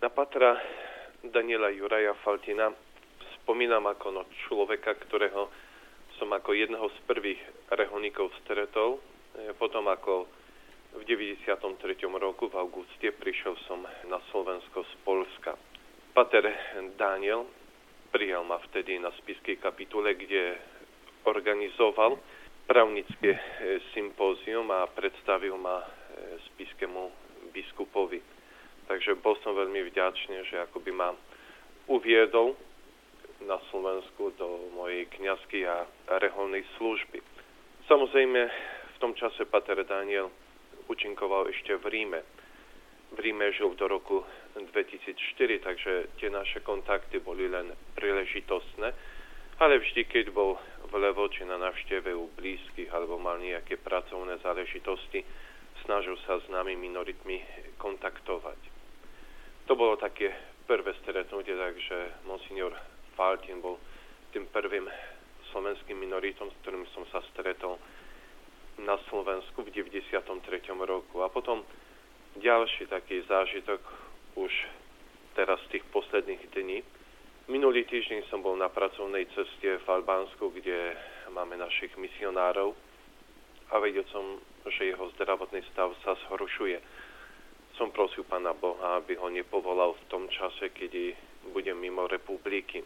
Na pátra Daniela Juraja Faltina spomínam ako na človeka, ktorého som ako jedného z prvých reholníkov stretol. Potom ako v 93. roku v auguste prišiel som na Slovensko z Poľska. Páter Daniel prijal ma vtedy na spišskej kapitule, kde organizoval právnické sympózium a predstavil ma spišskému biskupovi. Takže bol som veľmi vďačný, že akoby ma uviedol na Slovensku do mojej kňazskej a reholnej služby. Samozrejme, v tom čase páter Daniel účinkoval ešte v Ríme. V Ríme žil do roku 2004, takže tie naše kontakty boli len príležitostné, ale vždy, keď bol v Levoči na návšteve u blízkych alebo mal nejaké pracovné záležitosti, snažil sa s nami minoritmi kontaktovať. To bolo také prvé stretnutie, takže monsignor Faltin bol tým prvým slovenským minoritom, s ktorým som sa stretol na Slovensku v 93. roku. A potom ďalší taký zážitok už teraz z tých posledných dní. Minulý týždeň som bol na pracovnej ceste v Albánsku, kde máme našich misionárov a vedel som, že jeho zdravotný stav sa zhoršuje. Som prosil Pána Boha, aby ho nepovolal v tom čase, kedy budem mimo republiky.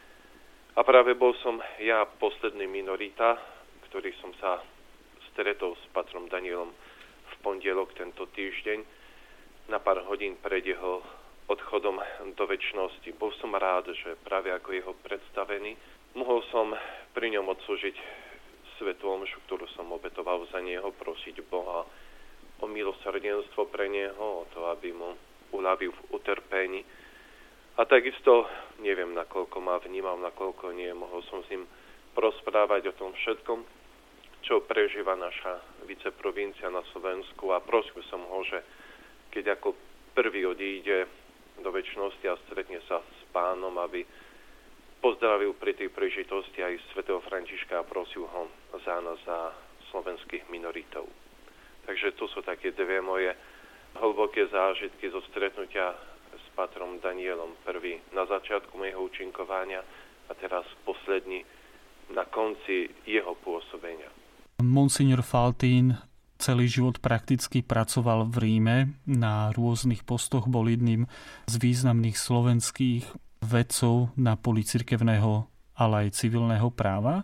A práve bol som ja posledný minorita, ktorý som sa stretol s pátrom Danielom v pondelok tento týždeň na pár hodín pred jeho odchodom do večnosti. Bol som rád, že práve ako jeho predstavený, mohol som pri ňom odslúžiť svätú omšu, ktorú som obetoval za neho, prosiť Boha o milosrdenstvo pre neho, o to, aby mu uľavil v utrpení. A takisto, neviem, nakoľko ma vnímal, nakoľko nie, mohol som s ním prosprávať o tom všetkom, čo prežíva naša viceprovincia na Slovensku a prosil som ho, že keď ako prvý odíde do večnosti a stretne sa s Pánom, aby pozdravil pri tej príležitosti aj svätého Františka a prosil ho za nás, za slovenských minoritov. Takže to sú také dve moje hlboké zážitky zo stretnutia s pátrom Danielom. Prvý na začiatku mojho účinkovania a teraz posledný na konci jeho pôsobenia. Monsignor Faltin celý život prakticky pracoval v Ríme na rôznych postoch, bol jedným z významných slovenských vedcov na poli cirkevného, ale aj civilného práva.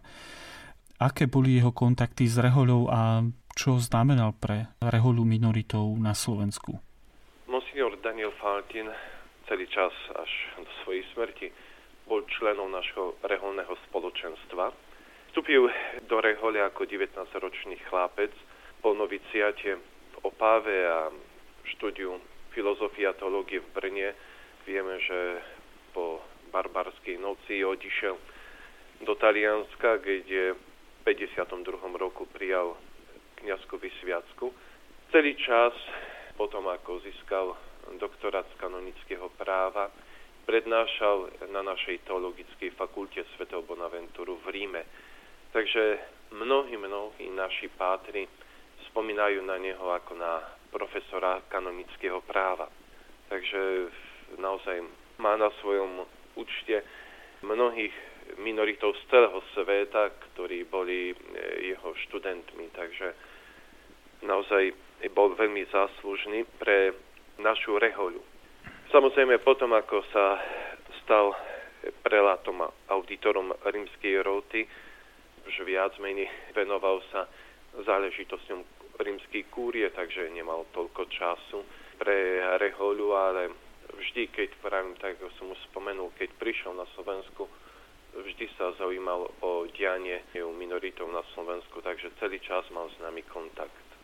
Aké boli jeho kontakty s rehoľou a čo znamenal pre rehoľu minoritov na Slovensku? Monsignor Daniel Faltin celý čas až do svojej smrti bol členom našho reholného spoločenstva. Vstúpil do rehole ako 19-ročný chlapec po noviciate v Opave a štúdiu filozofie a teológie v Brne. Vieme, že po barbarskej noci odišiel do Talianska, kde v 52. roku prijal kňazskú vysviacku. Celý čas, potom ako získal doktorát z kanonického práva, prednášal na našej teologickej fakulte svätého Bonaventuru v Ríme. Takže mnohí naši pátri spomínajú na neho ako na profesora kanonického práva. Takže naozaj má na svojom účte mnohých minoritov z celého sveta, ktorí boli jeho študentmi. Takže naozaj bol veľmi záslužný pre našu rehoľu. Samozrejme potom, ako sa stal prelátom a auditorom rímskej róty, už viac menej venoval sa záležitosťom rímskej kúrie, takže nemal toľko času pre rehoľu, ale vždy, keď pravím, tak ako som už spomenul, keď prišiel na Slovensku, vždy sa zaujímal o dianie minoritov na Slovensku, takže celý čas mal s nami kontakt.